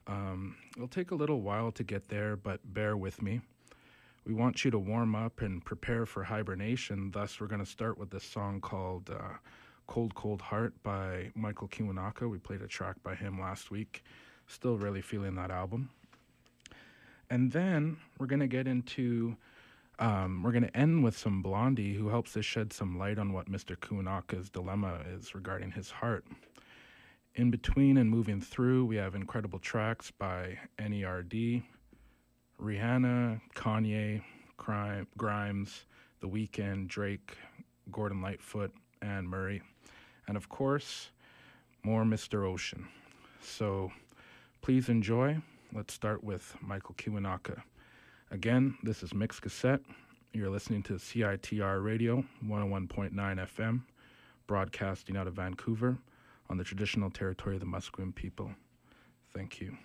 It'll take a little while to get there, but bear with me. We want you to warm up and prepare for hibernation. Thus, we're going to start with this song called Cold, Cold Heart by Michael Kiwanuka. We played a track by him last week. Still really feeling that album. And then we're going to get into, we're going to end with some Blondie, who helps us shed some light on what Mr. Kiwanuka's dilemma is regarding his heart. In between and moving through, we have incredible tracks by NERD, Rihanna, Kanye, Grimes, The Weeknd, Drake, Gordon Lightfoot, and Murray. And of course, more Mr. Ocean. So please enjoy. Let's start with Michael Kiwanuka. Again, this is Mixed Cassette. You're listening to CITR Radio, 101.9 FM, broadcasting out of Vancouver on the traditional territory of the Musqueam people. Thank you.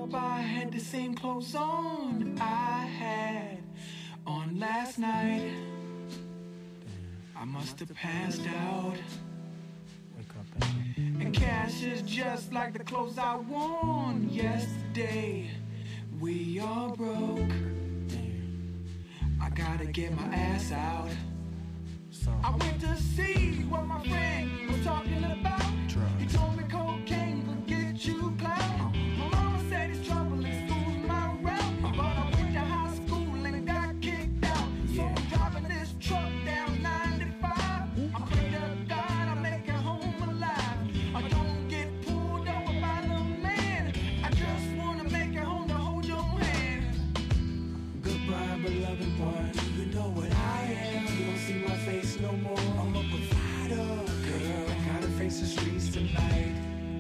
up, I had the same clothes on I had on last night. I must have passed out. Wake up, baby. And cash is just like the clothes I worn yesterday. We all broke. I gotta get my ass out. So, I went to see what my friend was talking about. He told me cocaine could get you clout. My mama said it's trouble in school, my route. But I went to high school and got kicked out. So I'm driving this truck down 95. I pray to God I make it home alive. I don't get pulled over by no man. I just wanna make it home to hold your hand. Goodbye, beloved one. You know what I am. You don't see my face no more. I'm a provider, girl. I gotta face the streets tonight.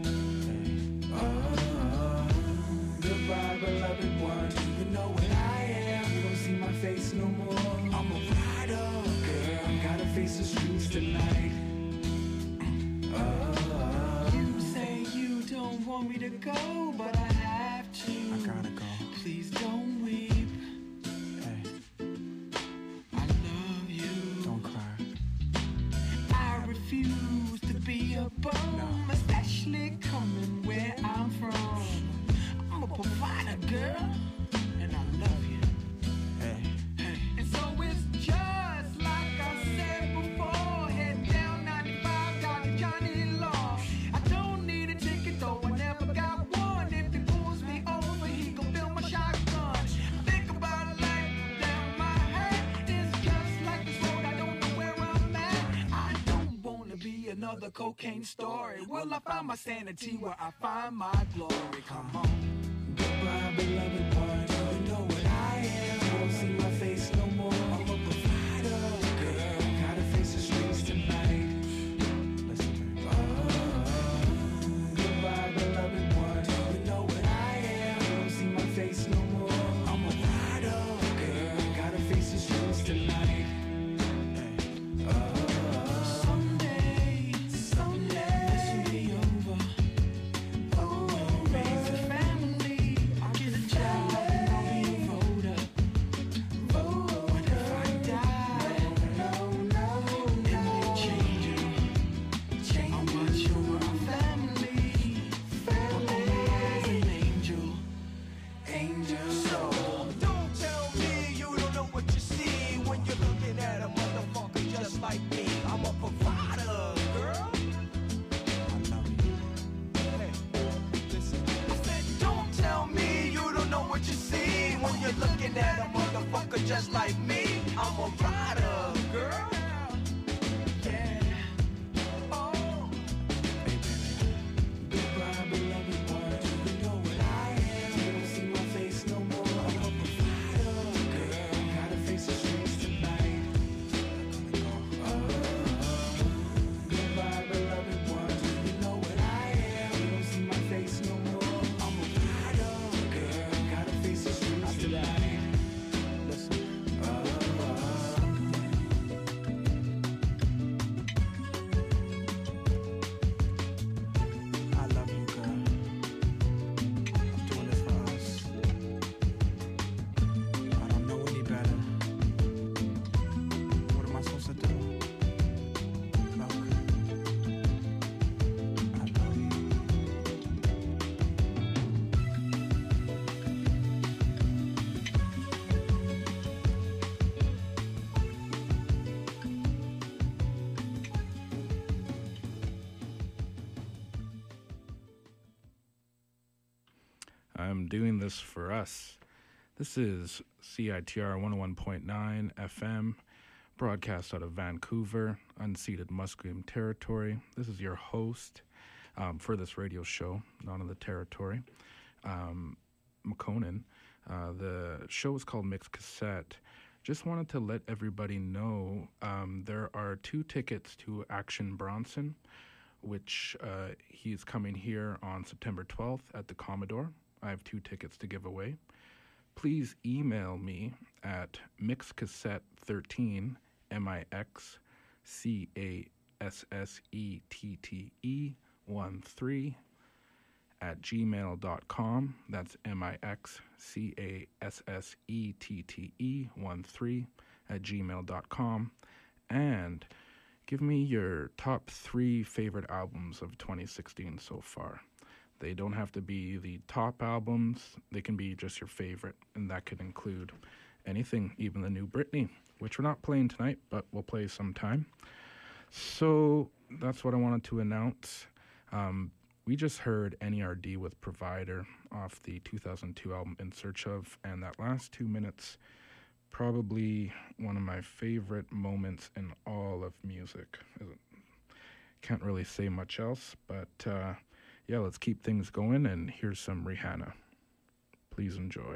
Goodbye, beloved one. You know what I am. You don't see my face no more. I'm a rider, girl. I gotta face the streets tonight. You say you don't want me to go, but I have to. I gotta go. Please don't weep. Hey, I love you. don't cry. I refuse to be a bum, especially coming where I'm from. I'm a provider, girl, and I love you. Hey, And so it's just like I said before. Head down 95, got Johnny Law. I don't need a ticket, though I never got one. If he pulls me over, he gon' fill my shotgun. Think about life down my head. It's just like this road, I don't know where I'm at. I don't wanna be another cocaine story. Well, I find my sanity where I find my glory. Come on. Goodbye, beloved one. You know what I am. You don't see my face no more. I'm a provider, girl. Gotta face the streets tonight. listen, baby. Goodbye, beloved one. You know what I am. You don't see my face no more. I'm a rider, girl. Gotta face the streets tonight. Someday, this will be over. Raise a family. I'll get a job and I'll be a voter. But if I die, it may change you. I'll watch over our family. As an angel. So Don't tell me you don't know what you see when you're looking at a motherfucker just like me. I'm a provider, girl. I love you. Hey, listen. I said, don't tell me you don't know what you see when you're looking at a motherfucker just like me. I'm a rider, girl. yeah. Oh. Hey, baby. Goodbye, beloved one. You know what I am. You don't see my face no more. I'm a provider, girl. Gotta face the streets tonight. Goodbye, beloved one. You know what I am. You don't see my face no more. I'm a provider, girl. Gotta face the streets tonight. Listen, I love you, girl. I'm doing this for us. I don't know any better. What am I supposed to do? Look, I love you. I'm doing this for us. This is CITR 101.9 FM, broadcast out of Vancouver, unceded Musqueam territory. This is your host for this radio show, not on the territory, McConan. The show is called Mixed Cassette. Just wanted to let everybody know there are 2 tickets to Action Bronson, which he's coming here on September 12th at the Commodore. I have 2 tickets to give away. Please email me at mixcassette13, MIXCASSETTE 13, at gmail.com. That's MIXCASSETTE13 at gmail.com. And give me your top 3 favorite albums of 2016 so far. They don't have to be the top albums. They can be just your favorite, and that could include anything, even the new Britney, which we're not playing tonight, but we'll play sometime. So that's what I wanted to announce. We just heard NERD with Provider off the 2002 album In Search Of, and that last 2 minutes, probably one of my favorite moments in all of music. Can't really say much else, but yeah, let's keep things going, and here's some Rihanna. Please enjoy.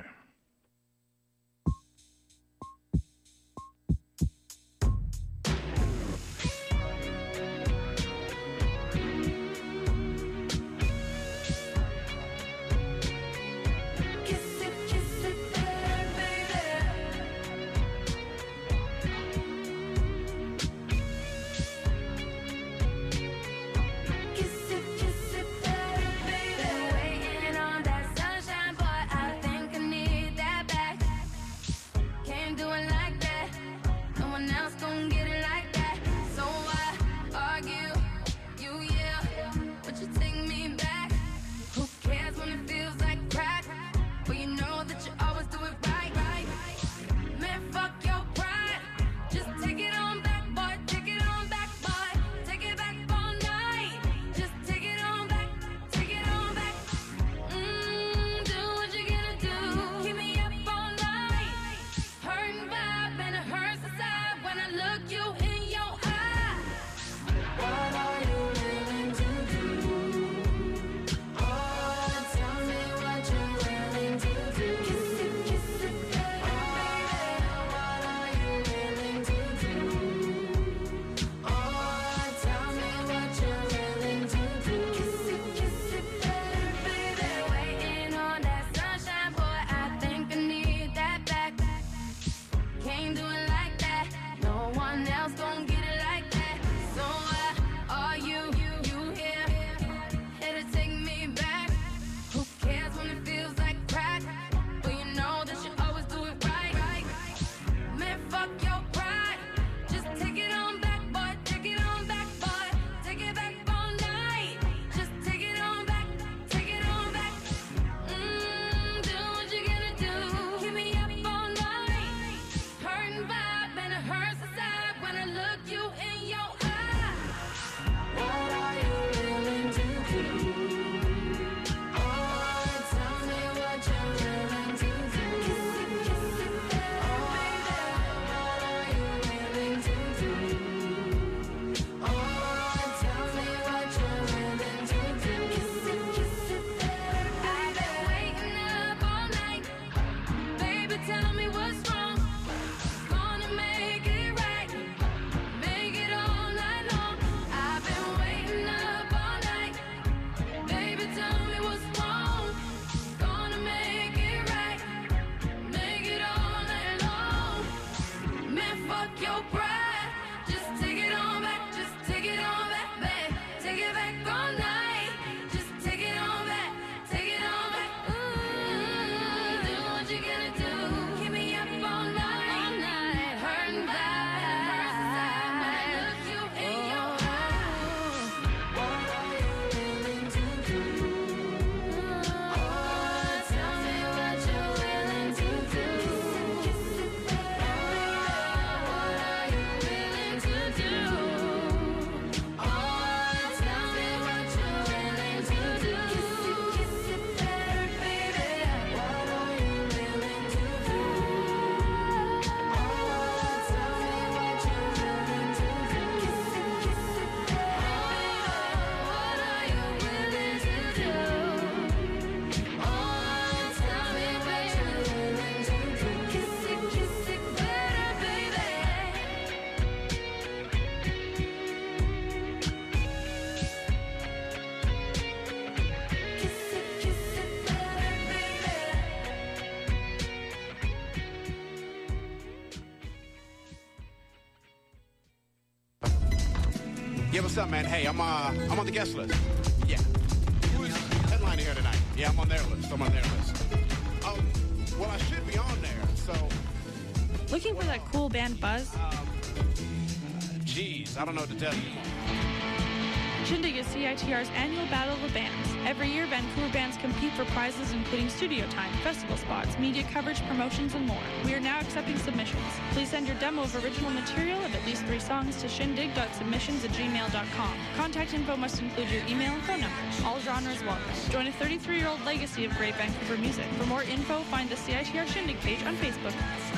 Yeah, what's up, man? Hey, I'm on the guest list. Yeah. Who is headlining headliner here tonight. Yeah, I'm on their list. I'm on their list. Oh, well, I should be on there, so... Looking for that cool band buzz? Geez, I don't know what to tell you. Shindig is CITR's annual Battle of the Bands. Every year, Vancouver bands compete for prizes including studio time, festival spots, media coverage, promotions, and more. We are now accepting submissions. Please send your demo of original material of at least 3 songs to shindig.submissions@gmail.com. Contact info must include your email and phone number. All genres welcome. Join a 33-year-old legacy of great Vancouver music. For more info, find the CITR Shindig page on Facebook.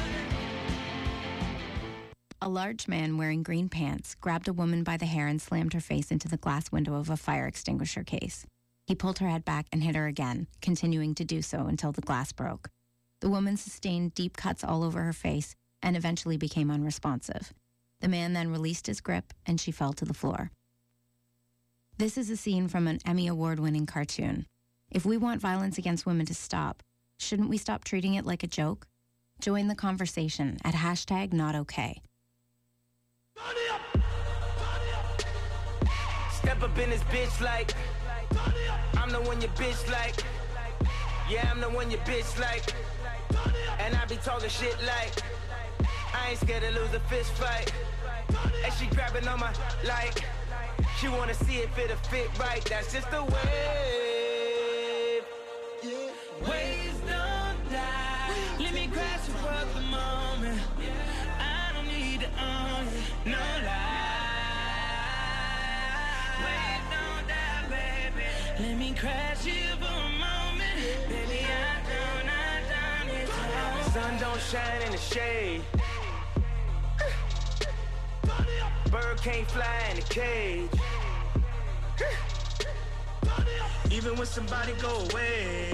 A large man wearing green pants grabbed a woman by the hair and slammed her face into the glass window of a fire extinguisher case. He pulled her head back and hit her again, continuing to do so until the glass broke. The woman sustained deep cuts all over her face and eventually became unresponsive. The man then released his grip and she fell to the floor. This is a scene from an Emmy Award-winning cartoon. If we want violence against women to stop, shouldn't we stop treating it like a joke? Join the conversation at #NotOkay. Step up in this bitch like I'm the one your bitch like. Yeah, I'm the one your bitch like. And I be talking shit like I ain't scared to lose a fist fight. And she grabbing on my like she wanna see if it'll fit right. That's just the wave. Waves don't die. Let me crash you for the moment. I don't need to own you, no lie. Let me crash you for a moment. Baby, I don't need to. Sun don't shine in the shade. Bird can't fly in a cage. Even when somebody go away,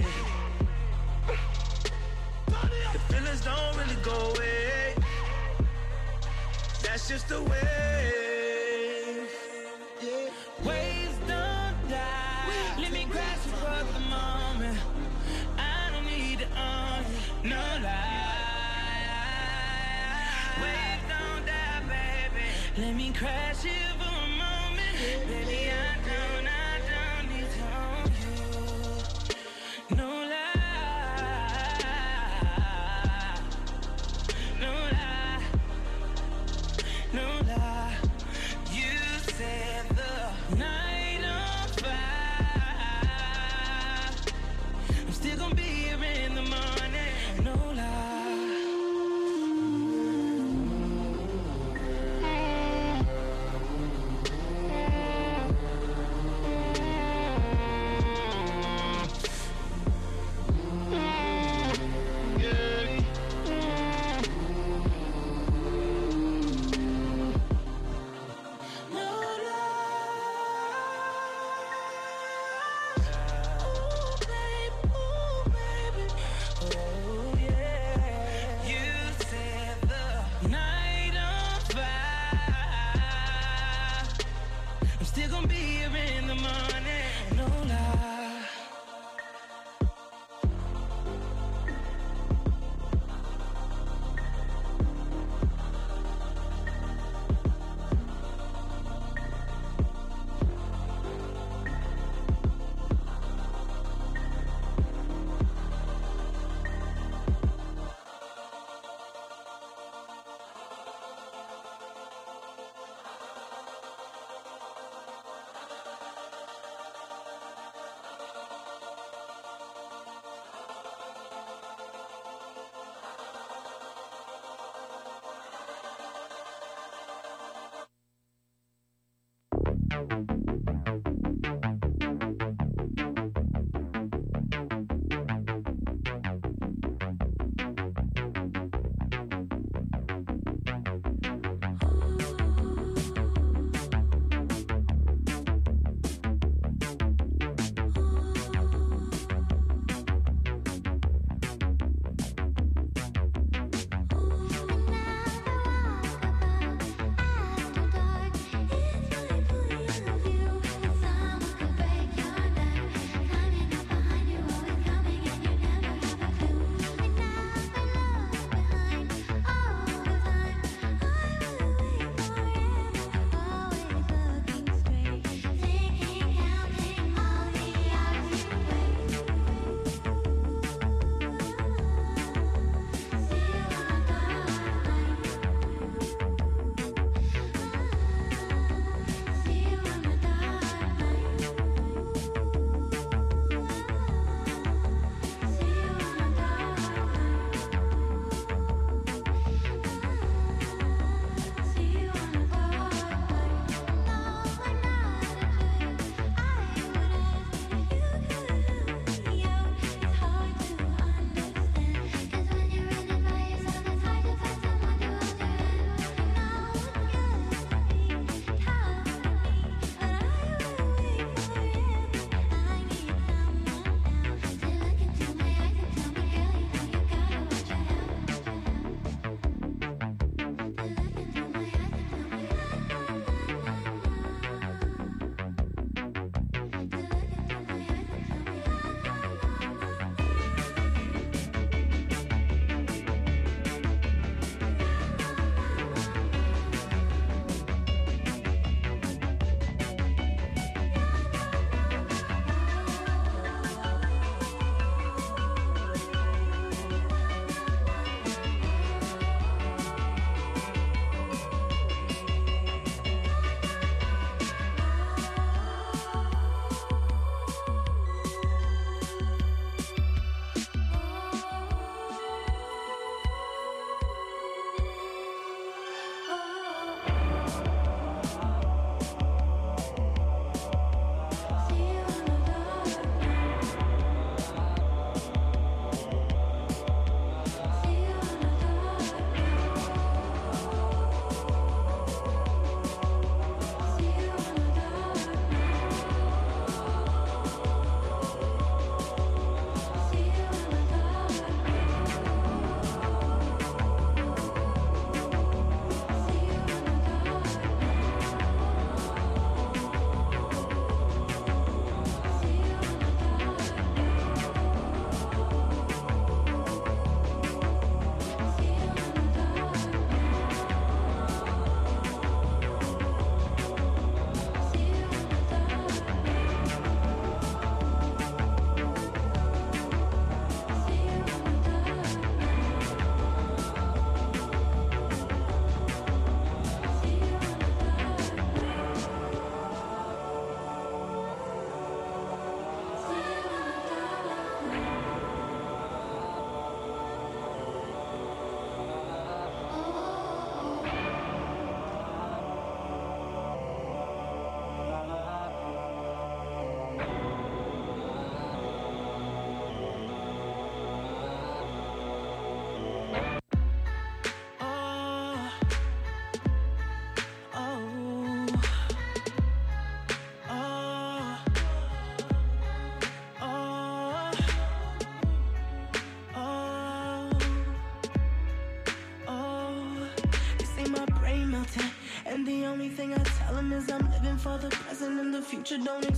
the feelings don't really go away. That's just the way. Waves don't die. Let me grasp you for the moment. I don't need to own you, no lie. Waves don't die, baby. Let me crash you for a moment. Baby, I don't need to own you, no lie. No lie. No lie. You said the night on fire. I'm still gonna be here in the morning. No After dark, if I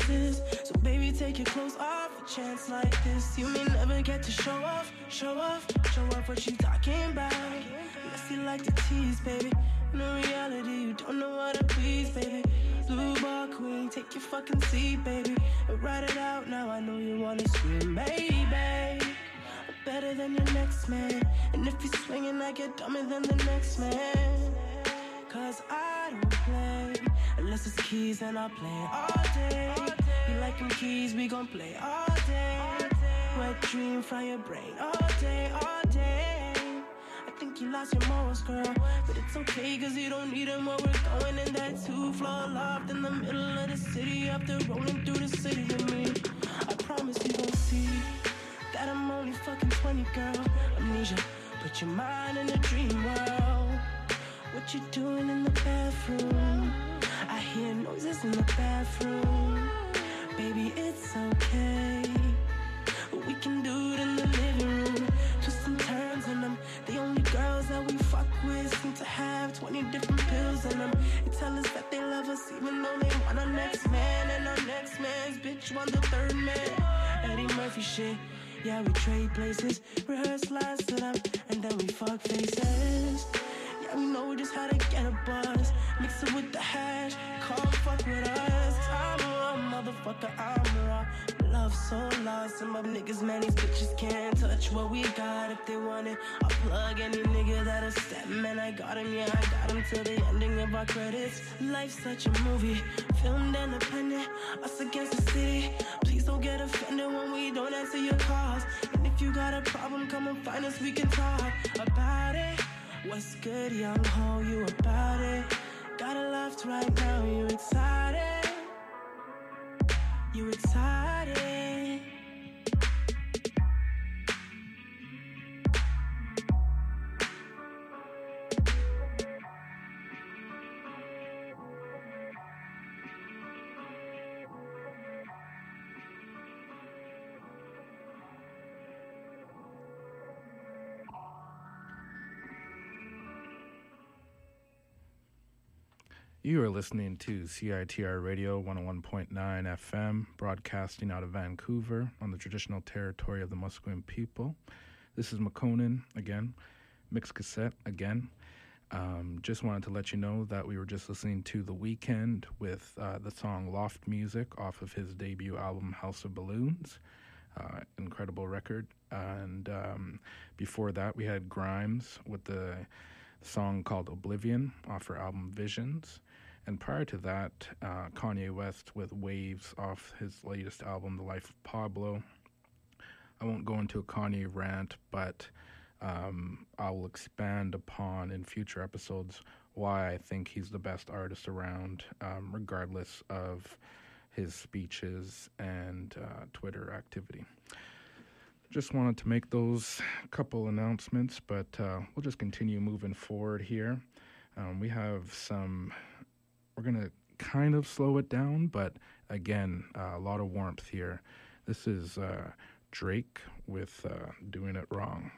places. So baby, take your clothes off, a chance like this. You may never get to show off what you talking about. Unless you like to tease, baby. In reality, you don't know how to please, baby. Blue ball queen, take your fucking seat, baby. And ride it out now, I know you wanna scream, baby. Better than your next man. And if you're swinging, I get dumber than the next man. Cause I don't play unless it's keys, and I'll play all day. You like them keys, we gon' play all day. Wet dream from your brain all day, all day. I think you lost your morals, girl, but it's okay, cause you don't need them when we're going in that 2-floor loft in the middle of the city, after rolling through the city with me. I promise you gon' see that I'm only fucking 20, girl. Amnesia, put your mind in a dream world. What you doing in the bathroom? I hear noises in the bathroom. Baby, it's okay. We can do it in the living room. Twists and turns in them. The only girls that we fuck with seem to have 20 different pills in them. They tell us that they love us even though they want our next man. And our next man's bitch want the third man. Eddie Murphy shit. Yeah, we trade places, rehearse lines to them, and then we fuck faces. Yeah, we know just how to get a buzz. Mix it with the hash, call fuck with us. I'm a motherfucker, I'm raw. Love so lost, and my niggas, man, these bitches can't touch what we got. If they want it, I'll plug any nigga that'll step. Man, I got him, yeah, I got him till the ending of our credits. Life's such a movie, filmed independent, us against the city. Please don't get offended when we don't answer your calls. And if you got a problem, come and find us, we can talk about it. What's good, young ho, you about it? Got a left right now, you excited? You excited? You are listening to CITR Radio 101.9 FM, broadcasting out of Vancouver on the traditional territory of the Musqueam people. This is McConan again, Mixed Cassette again. Just wanted to let you know that we were just listening to The Weeknd with the song Loft Music off of his debut album House of Balloons. Incredible record. And before that, we had Grimes with the song called Oblivion off her album Visions. And prior to that, Kanye West with Waves off his latest album, The Life of Pablo. I won't go into a Kanye rant, but I will expand upon in future episodes why I think he's the best artist around, regardless of his speeches and Twitter activity. Just wanted to make those couple announcements, but we'll just continue moving forward here. We have some... We're going to kind of slow it down, but again, a lot of warmth here. This is Drake with Doing It Wrong.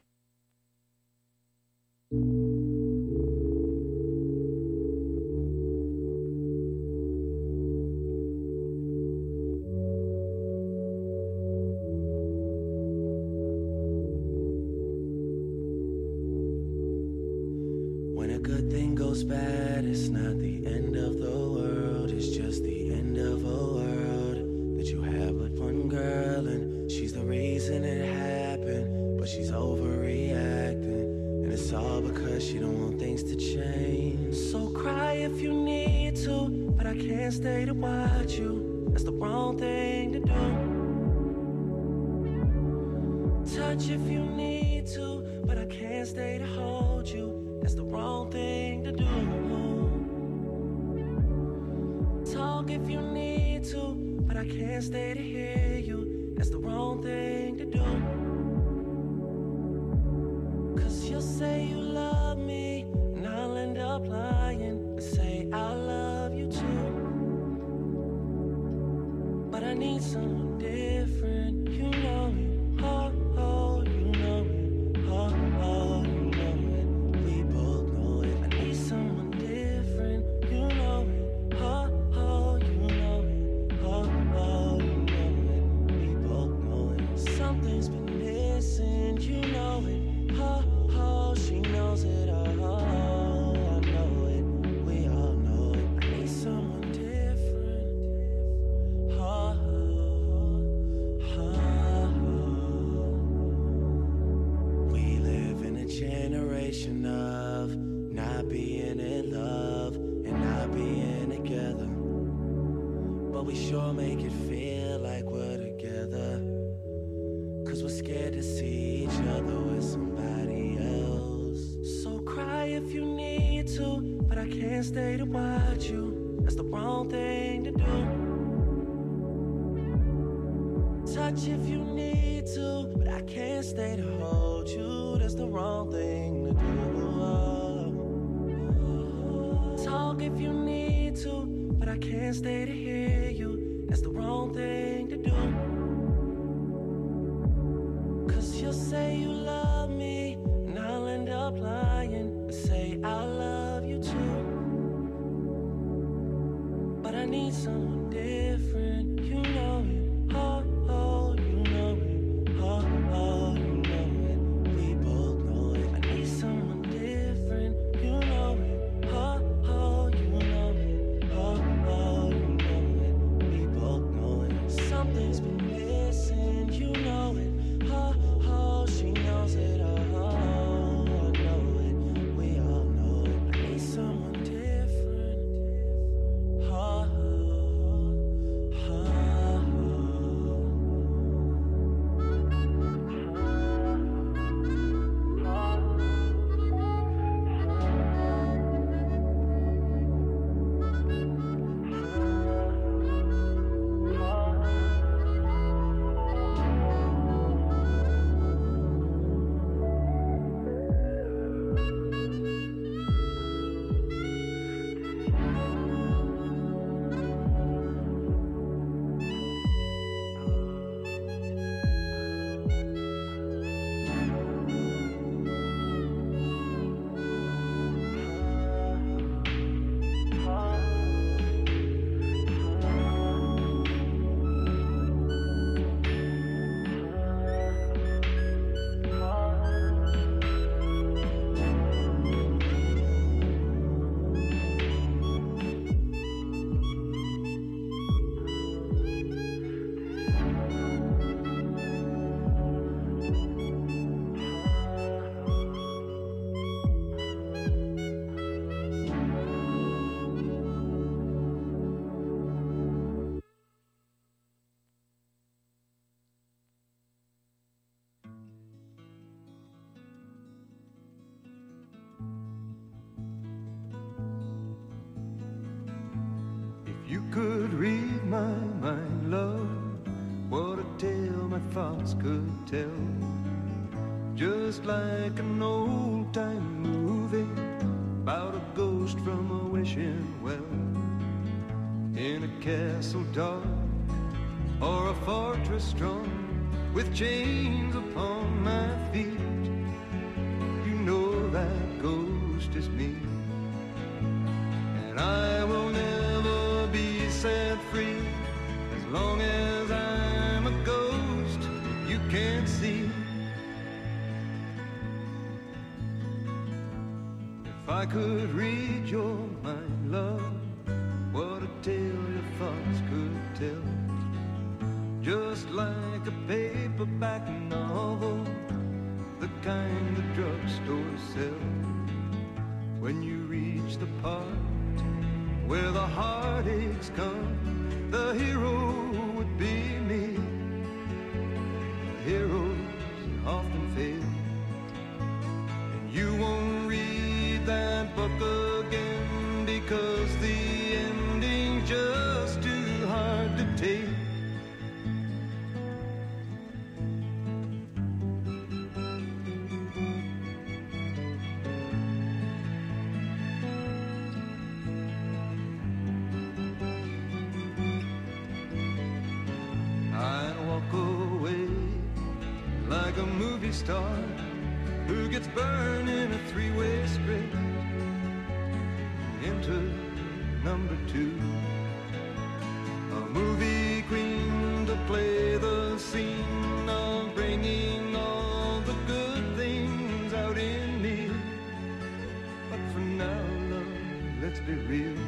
When a good thing goes bad, it's not the end of the world, it's just the end of a world that you have with one girl, and she's the reason it happened, but she's overreacting, and it's all because she don't want things to change. So cry if you need to, but I can't stay to watch you, that's the wrong thing to do. Touch if you need to, but I can't stay to hold you, that's the wrong thing to do. Talk if you need to, but I can't stay to hear you, that's the wrong thing to do. Cause you'll say you love me, and I'll end up lying and say I love you too. But I need someone different, you know it. Oh, oh, you know it. Oh, oh, you know it. We both know it. I need someone different, you know it. Oh, oh, you know it. Oh, make it feel like we're together. Cause we're scared to see each other with somebody else. So cry if you need to, but I can't stay to watch you. That's the wrong thing to do. Touch if you need to, but I can't stay to hold you. That's the wrong thing to do. Talk if you need to, but I can't stay to hear you. That's the wrong thing to do. Cause you'll say you love me, and I'll end up lying and say I love you too. But I need someone different, you know it. Oh, oh, you know it. Oh, oh, you know it. We both know it. I need someone different, you know it. Oh, oh, you know it. Oh, oh, you know it. We both know it. Something's been missing, you know it. Oh, oh, she knows it. Oh, I know it. We all know it. I need someone different. Oh, oh, You could read my mind, love, what a tale my thoughts could tell. Just like an old-time movie about a ghost from a wishing well. In a castle dark or a fortress strong with chains upon my feet, you know that ghost is me. And I will never be set free as long as I'm a ghost you can't see. If I could read your mind, love, what a tale your thoughts could tell. Just like a paperback novel, the kind the drugstores sell. When you reach the part where the heartaches come, the hero would be me. The heroes often fail, and you won't read that book again because the ending's just too hard to take. Like a movie star who gets burned in a three-way script. Enter number 2, a movie queen to play the scene of bringing all the good things out in me. But for now, love, let's be real.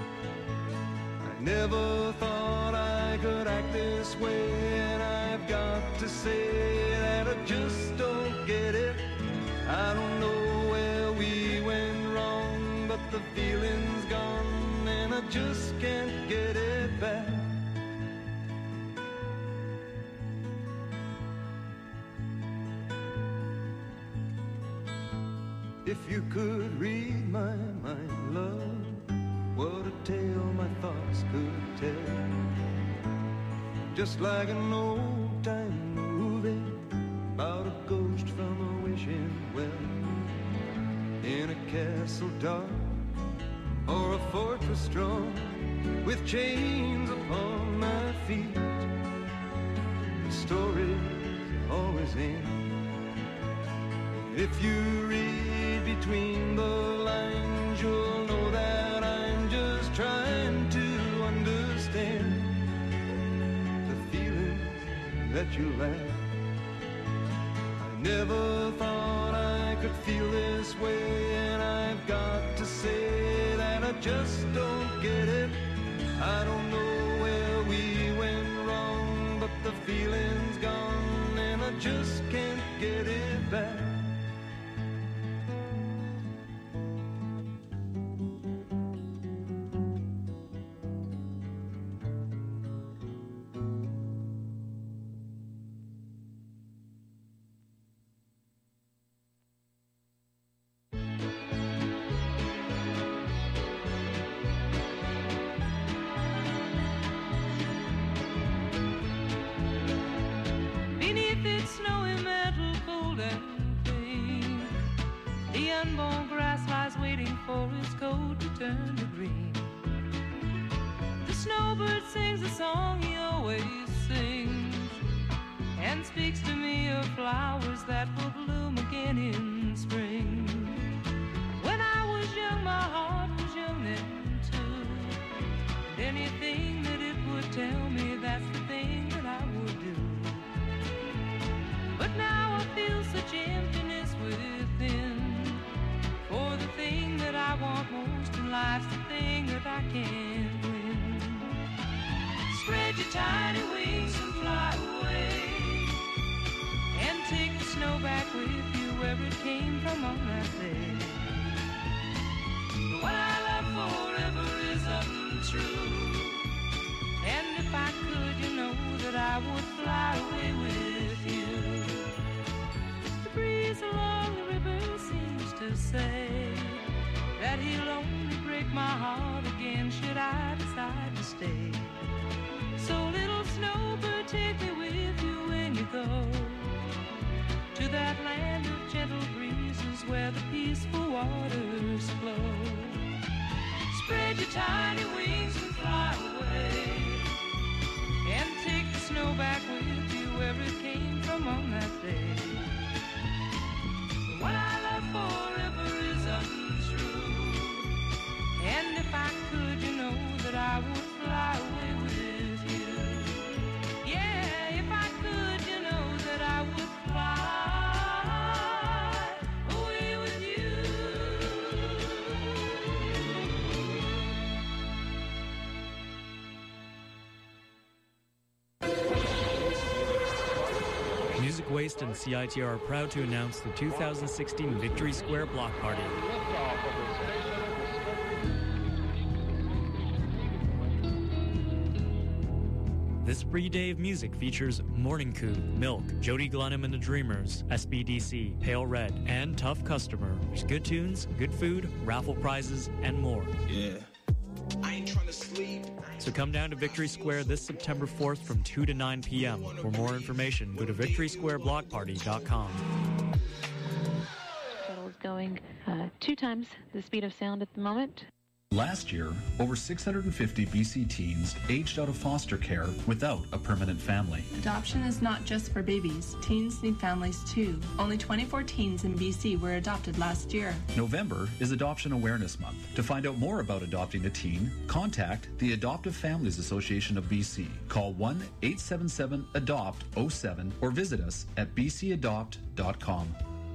I never thought I could act this way, and I've got to say that I just don't get it. I don't know where we went wrong, but the feeling's gone and I just can't get it back. If you could read my mind, love, what a tale my thoughts could tell. Just like an old-time movie about a ghost from a wishing well, in a castle dark or a fortress strong, with chains upon my feet. The story's always in. If you read between the lines, you'll know that I'm just trying to understand the feelings that you lack. I never thought I could feel this way, and I've got to say that I just don't get it. I don't know where we went wrong, but the feeling's gone, and I just can't get it back. Beneath its snowy metal, cold and clean, the unborn grass lies waiting for its coat to turn to green. The snowbird sings a song he always sings, and speaks to me of flowers that will bloom again in spring. When I was young, my heart was young then too, and anything that it would tell me, that's the thing that I would do. But now I feel such emptiness within, for the thing that I want most in life's the thing that I can't win. Spread your tiny wings and fly away, and take the snow back with you where it came from on that day. What I love forever is untrue, and if I could, you know that I would fly away with you. The breeze along the river seems to say that he'll only break my heart again should I decide to stay. So little snowbird, take me with you when you go to that land of gentle breezes where the peaceful waters flow. Spread your tiny wings and fly away, and take the snow back with you where it came from on that day. What I love forever is untrue, and if I could, you know that I would fly away with you. Yeah, if I could, you know that I would fly away with you. Music Waste and CITR are proud to announce the 2016 Victory Square Block Party. This free day of music features Morning Coup, Milk, Jody Glenham and the Dreamers, SBDC, Pale Red, and Tough Customer. There's good tunes, good food, raffle prizes, and more. Yeah. I ain't trying to sleep. So come down to Victory Square this September 4th from 2 to 9 p.m. For more information, go to victorysquareblockparty.com. Shuttle is going 2 times the speed of sound at the moment. Last year, over 650 BC teens aged out of foster care without a permanent family. Adoption is not just for babies. Teens need families too. Only 24 teens in BC were adopted last year. November is Adoption Awareness Month. To find out more about adopting a teen, contact the Adoptive Families Association of BC. Call 1-877-ADOPT-07 or visit us at bcadopt.com.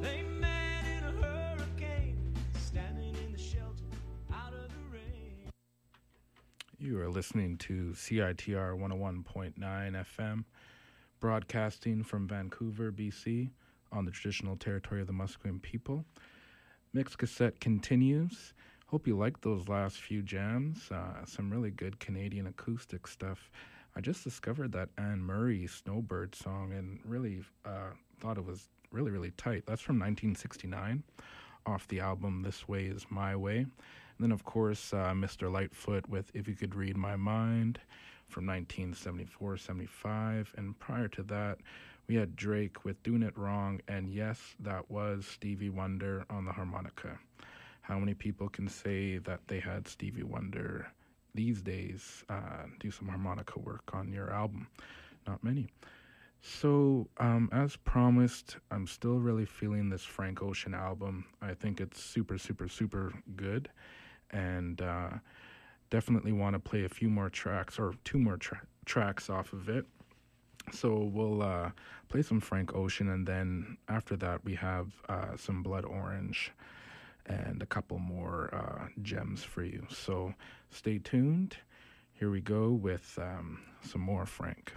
You are listening to CITR 101.9 FM, broadcasting from Vancouver, BC, on the traditional territory of the Musqueam people. Mixed Cassette continues. Hope you liked those last few jams. Some really good Canadian acoustic stuff. I just discovered that Anne Murray Snowbird song and really thought it was really, really tight. That's from 1969. off the album This Way Is My Way. And then, of course, Mr. Lightfoot with If You Could Read My Mind from 1974-75. And prior to that, we had Drake with Doing It Wrong. And yes, that was Stevie Wonder on the harmonica. How many people can say that they had Stevie Wonder these days do some harmonica work on your album? Not many. So, as promised, I'm still really feeling this Frank Ocean album. I think it's super, super, super good, and definitely want to play a few more tracks, or two more tracks off of it. So we'll play some Frank Ocean, and then after that we have some Blood Orange and a couple more gems for you. So stay tuned. Here we go with some more Frank.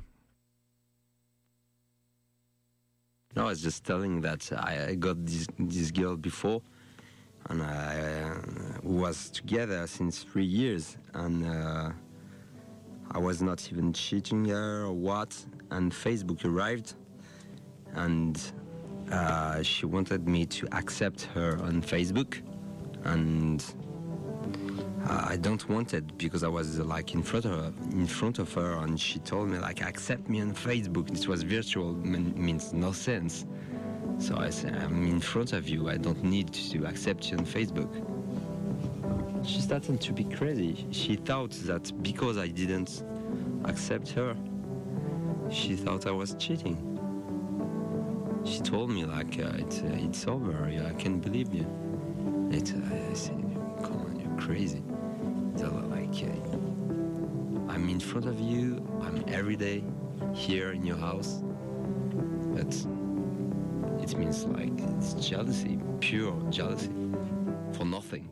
No, I was just telling that I got this girl before, and I was together since 3 years, and I was not even cheating her or what, and Facebook arrived, and she wanted me to accept her on Facebook, and I don't want it because I was like in front of her, and she told me like, accept me on Facebook. This was virtual, means no sense. So I said, I'm in front of you, I don't need to accept you on Facebook. She started to be crazy. She thought that because I didn't accept her, she thought I was cheating. She told me like, it's over, I can't believe you. I said, come on, you're crazy. So like, I'm in front of you, I'm every day here in your house, but it means like it's jealousy, pure jealousy, for nothing.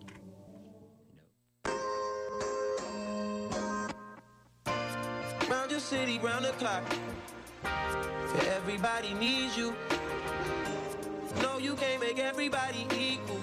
Round your city, round the clock, for everybody needs you. No, you can't make everybody equal.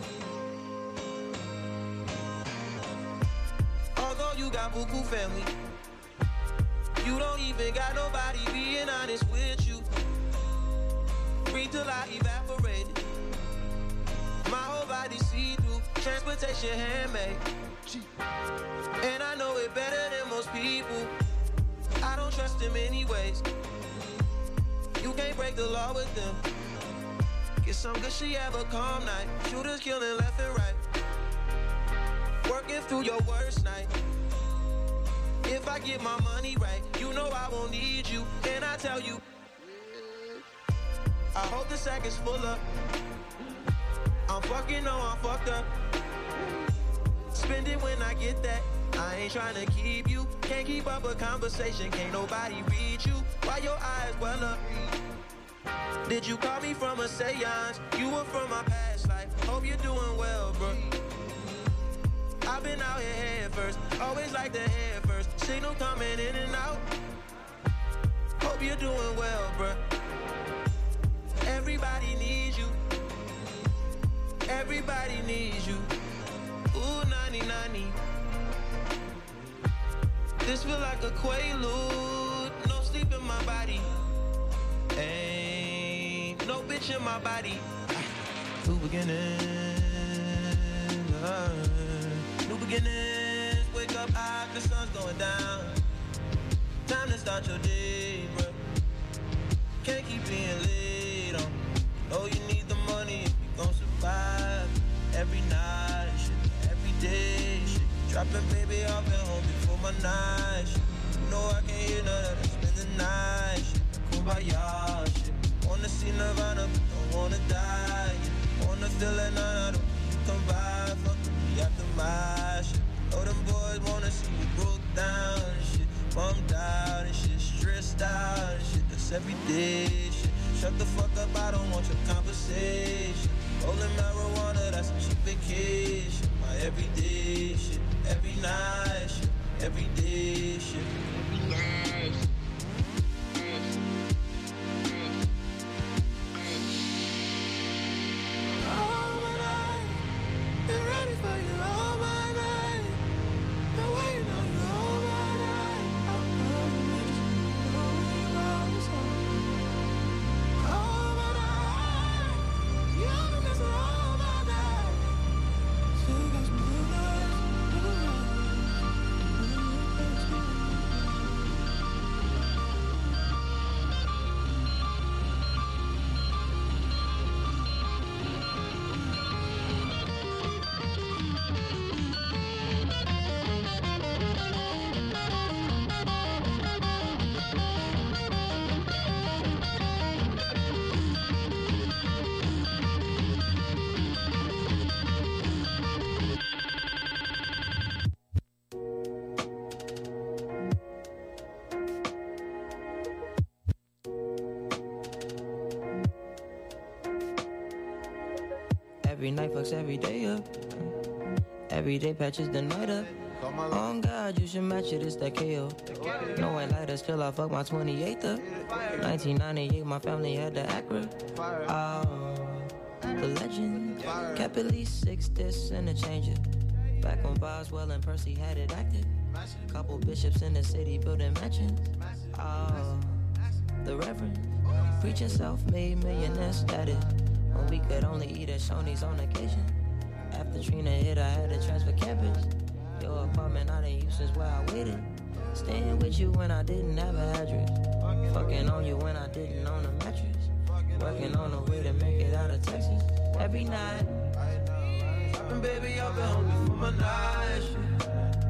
Although you got buku family, you don't even got nobody being honest with you. Free till I evaporated. My whole body see-through, transportation handmade. And I know it better than most people. I don't trust them anyways. You can't break the law with them. Get some good shit, have a calm night. Shooters killing left and right. Working through your worst night. If I get my money right, you know I won't need you. And I tell you, I hope the sack is full up. I'm fucking, no, I'm fucked up. Spend it when I get that. I ain't trying to keep you. Can't keep up a conversation. Can't nobody read you. Why your eyes well up? Did you call me from a seance? You were from my past life. Hope you're doing well, bro. I've been out here head first. Always like the head first. Signal coming in and out. Hope you're doing well, bro. Everybody needs you. Everybody needs you. Ooh, 90-90. This feel like a quaalude. No sleep in my body. Ain't no bitch in my body. New beginnings. New beginnings. Wake up high, the sun's going down. Time to start your day, bro. Can't keep being late on. Know you need the money if you gon' survive. Every night, shit, every day, shit. Dropping baby off at home before my night, shit. You know I can't hear none of that. Spend the night, shit. Kumbaya, shit. Wanna see Nirvana, but don't wanna die, yeah. Wanna feel that none of them. You come by, fuck with me after my shit. Know them boys wanna see you broke down and shit. Bummed out and shit, stressed out and shit. That's every day, shit. Shut the fuck up, I don't want your conversation. Rolling marijuana, that's a cheap vacation. My everyday shit, every night shit, every day shit. Every night. All my night, been ready for you all my night. Been waiting on you all my night. I'm all my night, you been missing all my night. every night, fucks every day up. Every day patches the night up. Oh God, you should match it, it's that KO. No white lighters till I fuck my 28th up. 1998, my family had the Acura. The legend. Kept at least 6 discs and a changer. Back when Boswell and Percy had it active. Couple bishops in the city building mansions. The Reverend. Preaching self-made millionaire status. When we could only eat at Shoney's on occasion. After Trina hit, I had to transfer campus. Your apartment I didn't use since where I waited. Staying with you when I didn't have an address. Fucking on you when I didn't own a mattress. Working on a way to make it out of Texas. Every night. And baby, I've been hungry for my night shit.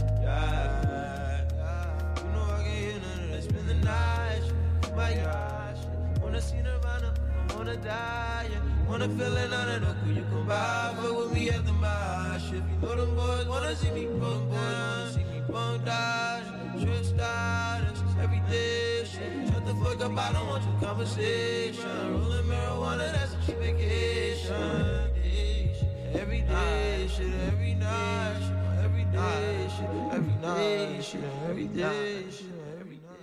Yeah. You know I can hear none of that. Spend the night shit. My gosh. Wanna see Nirvana, wanna die, yeah. Wanna feel it on it, could you come by? Fuck with me at the mosh. If you know them boys wanna see me bump down, see me bump down, trip stars, every day shit. Shut the fuck up, I don't want your conversation. Rolling marijuana, that's a cheap vacation. Every day shit, every night shit, every day shit, every night shit, every day shit, every day.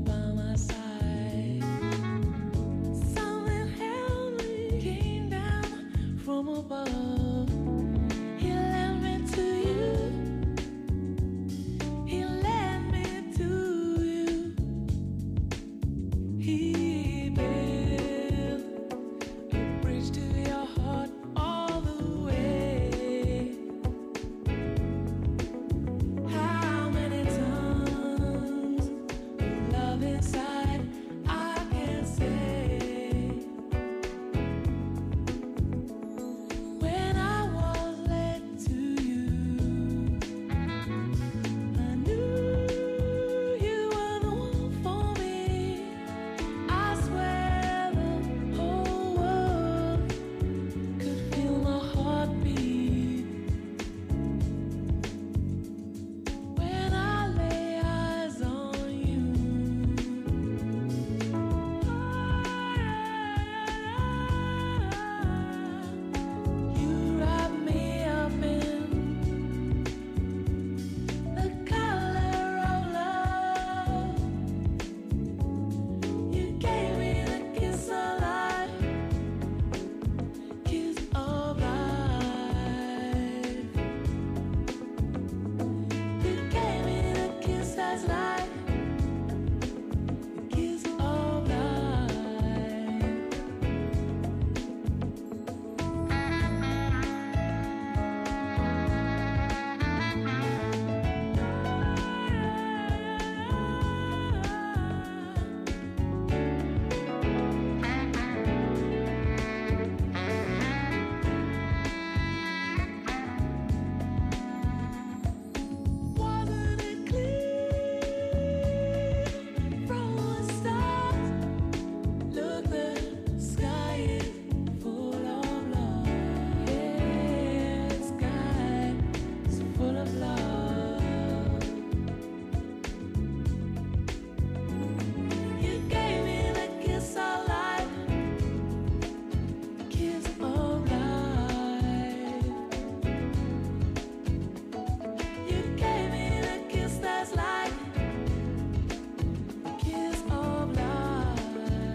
Something held me, came down love inside. I can't say. When I was led to you, I knew you were the one for me. I swear the whole world could feel my heartbeat when I lay eyes on you. You wrap me up in the color of love. You gave me the kiss of life, kiss of life. You gave me the kiss that's life, the kiss of life. Wasn't it clear from the start? Look, the sky is full of love. Yeah, the sky is full of love. You gave me the kiss of life, kiss of life. You gave me the kiss that's life, kiss of life.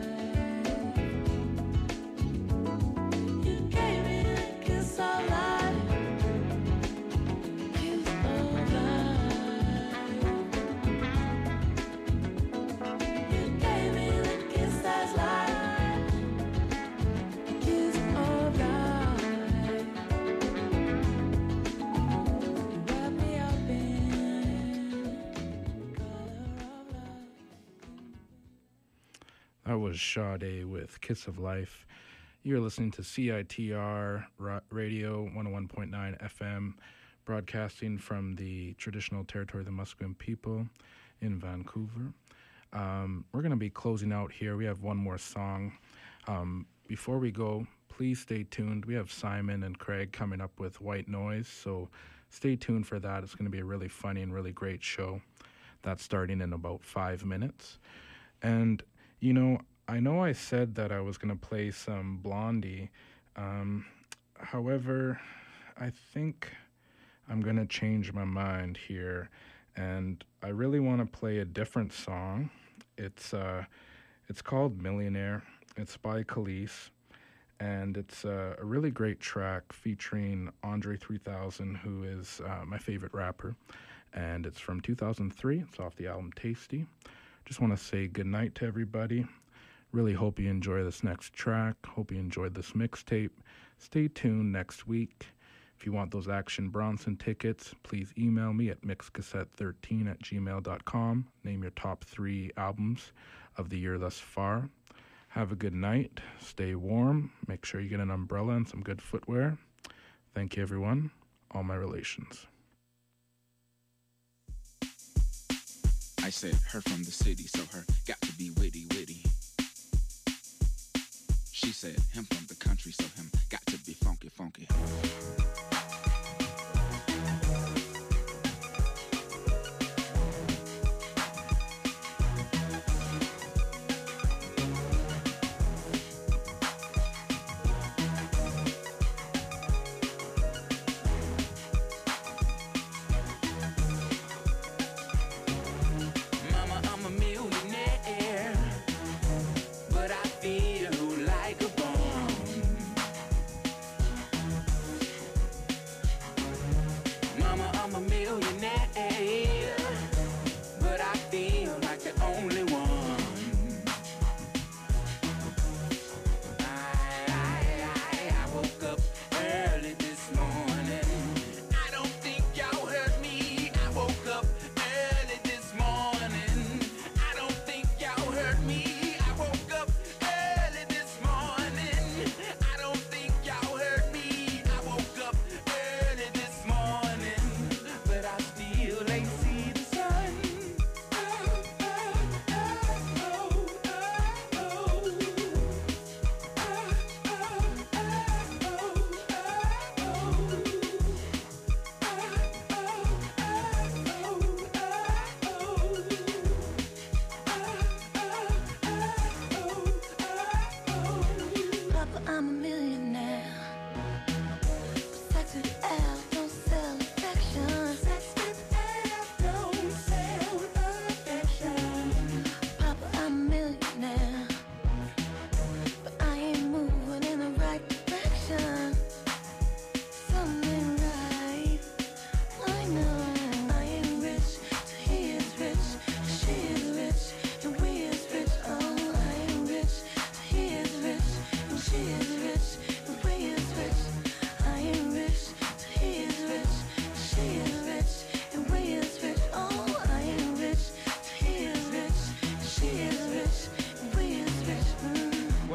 You gave me the kiss of life, kiss of life. You gave me the kiss that's life, kiss of life. Wrap me up in That was Sade with Kiss of Life. You're listening to CITR Radio 101.9 FM, broadcasting from the traditional territory of the Musqueam people in Vancouver. We're going to be closing out here. We have one more song. Before we go, please stay tuned. We have Simon and Craig coming up with White Noise, so stay tuned for that. It's going to be a really funny and really great show. That's starting in about 5 minutes. And, you know I said that I was going to play some Blondie. However, I think I'm going to change my mind here, and I really want to play a different song. It's called Millionaire. It's by Khalees, and it's a really great track featuring Andre 3000, who is my favorite rapper, and it's from 2003. It's off the album Tasty. Just want to say goodnight to everybody. Really hope you enjoy this next track. Hope you enjoyed this mixtape. Stay tuned next week. If you want those Action Bronson tickets, please email me at mixcassette13@gmail.com. Name your top 3 albums of the year thus far. Have a good night. Stay warm. Make sure you get an umbrella and some good footwear. Thank you, everyone. All my relations. I said her from the city, so her got to be witty, witty. She said him from the country, so him got to be funky, funky. Mama, I'm a millionaire, but I feel like a bum.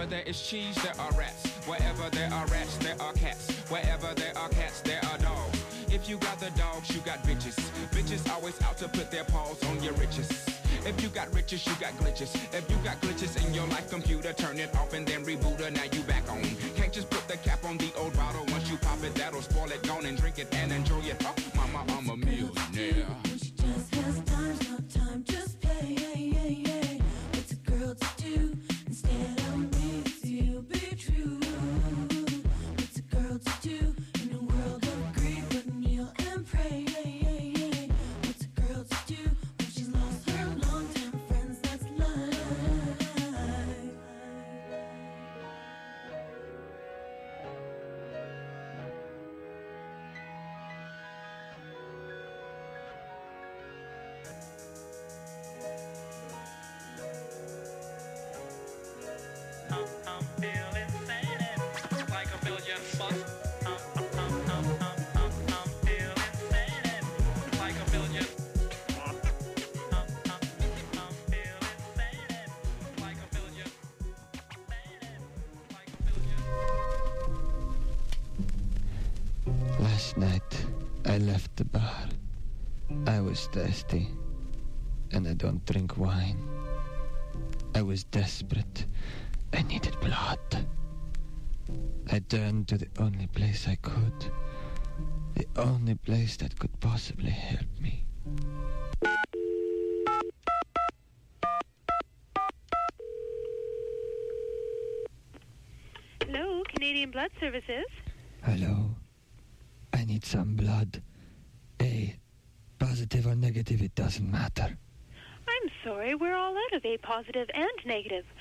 Where there is cheese, there are rats. Wherever there are rats, there are cats. Wherever there are cats, there are dogs. If you got the dogs, you got bitches. Bitches always out to put their paws on your riches. If you got riches, you got glitches. If you got glitches in your life computer, turn it off and then reboot her, now you back on. Can't just put the cap on the old bottle. Once you pop it, that'll spoil it. Gone and drink it and enjoy it. Oh, mama, I'm a millionaire. She just has time, no time, just play. What's a girl to do instead of me to be true? What's a girl to do in a world of greed but kneel and pray? What's a girl to do when she's lost her long-time friends? That's life. I'm feeling sad, like a billion bucks. I'm feeling sad, like a billion. I'm feeling sad, like a billion. Last night, I left the bar. I was thirsty, and I don't drink wine. I was desperate. I needed blood. I turned to the only place I could. The only place that could possibly help me. Hello, Canadian Blood Services. Hello. I need some blood. A, positive or negative, it doesn't matter. I'm sorry, we're all out of A positive and negative.